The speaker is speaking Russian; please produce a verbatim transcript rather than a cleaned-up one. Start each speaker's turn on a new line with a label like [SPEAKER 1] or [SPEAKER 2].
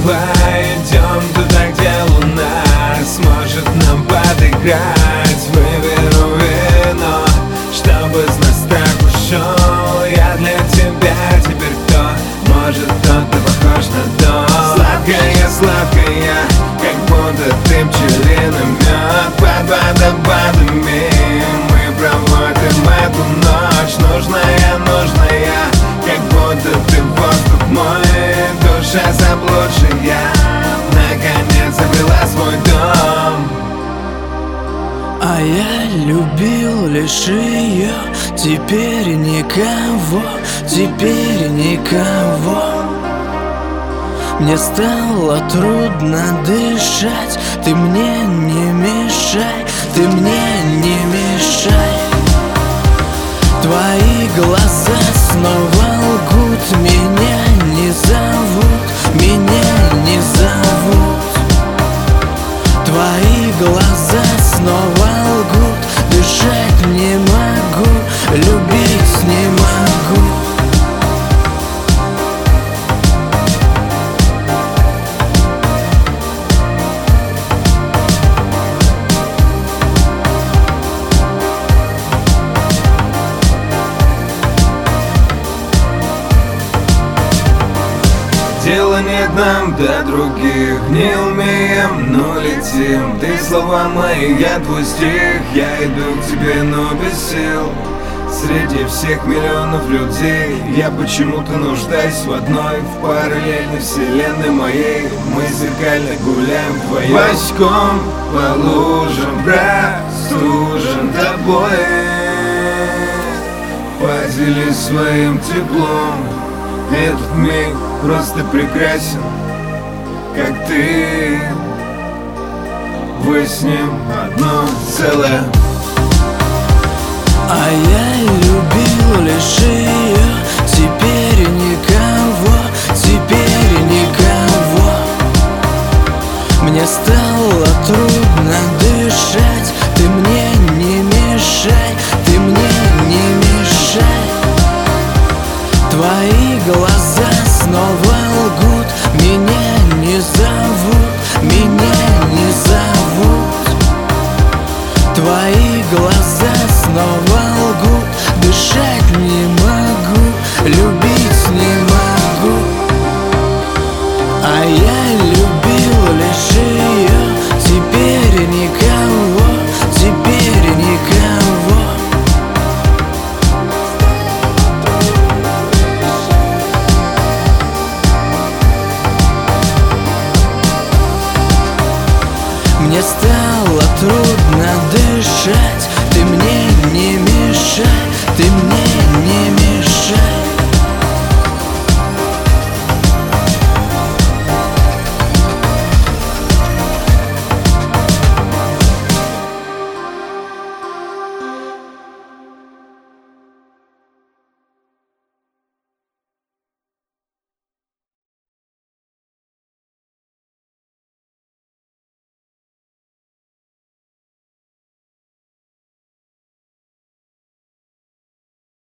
[SPEAKER 1] Давай идем туда, где луна сможет нам подыграть. Выберу вино, чтобы с нас так ушел. Я для тебя теперь кто? Может, кто-то похож на дом. Сладкая, сладкая, как будто ты пчелиный мед. Под водопадами мы проводим эту ночь. Нужная, нужная, как будто ты воздух мой. Душа заблудшая наконец обрела свой дом.
[SPEAKER 2] А я любил лишь ее, теперь никого, теперь никого. Мне стало трудно дышать, ты мне не мешай, ты мне не мешай. Твои глаза снова лгут, меня не зовут, меня не зовут. Твои глаза снова лгут, дышать не могу, любить не могу.
[SPEAKER 1] Дела нет нам до других, не умеем, но летим. Ты слова мои, я твой стих. Я иду к тебе, но без сил. Среди всех миллионов людей я почему-то нуждаюсь в одной. В параллельной вселенной моей мы зеркально гуляем вдвоем. Босиком по лужам, простужен тобой. Поделись своим теплом. Этот миг просто прекрасен, как ты. Вы с ним одно целое.
[SPEAKER 2] А я любил лишь ее, теперь никого, теперь никого. Мне стало трудно дышать, ты мне не мешай, ты мне не мешай. Твои глаза снова лгут, меня не зовут, меня не зовут. Твои глаза снова